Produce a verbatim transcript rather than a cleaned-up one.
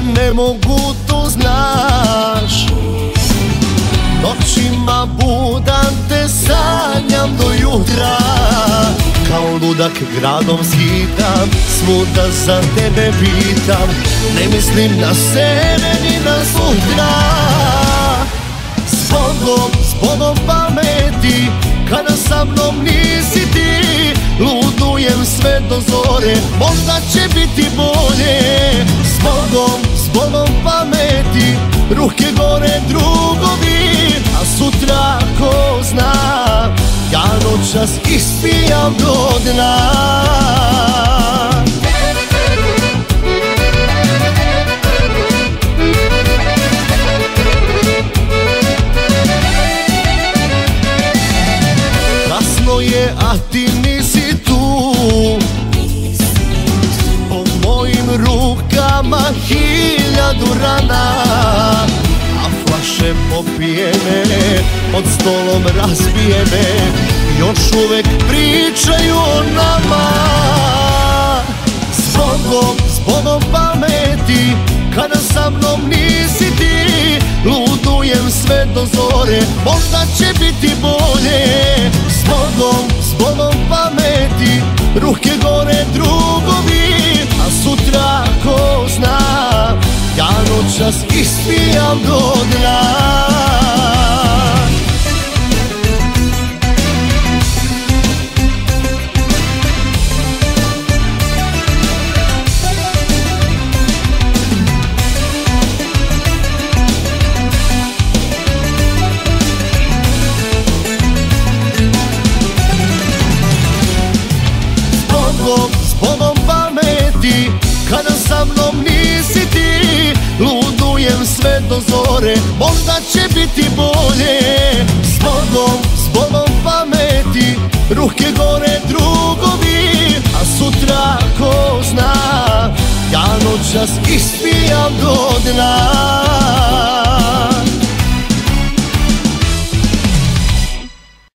ne mogu, to znaš. Noćima budan te sanjam do jutra, kao ludak gradom skitam, svuda za tebe pitam. Ne mislim na sebe ni na sutra. Zbogom, zbogom pameti, kada sa mnom nisi ti, ludujem sve do zore, možda će biti bolje. Zbogom, zbogom pameti, ruke gore drugovi, a sutra ko zna, ja noćas ispijam do dna. Kasno je, a ti nisi tu, po mojim rukama hiljadu rana, a flaše popijene, pod stolom razbijene, još uvek pričaju o nama. Zbogom, zbogom pameti, kada sa mnom nisi ti, ludujem sve do zore, možda će biti bolje. Zbogom, zbogom pameti, ruke gore drugovi, a sutra ko zna, ja noćas ispijam do dna. Zbogom pameti, kada sa mnom nisi ti, ludujem sve do zore, možda će biti bolje. Zbogom, zbogom pameti, ruke gore drugovi, a sutra ko zna, ja noćas ispijam do dna.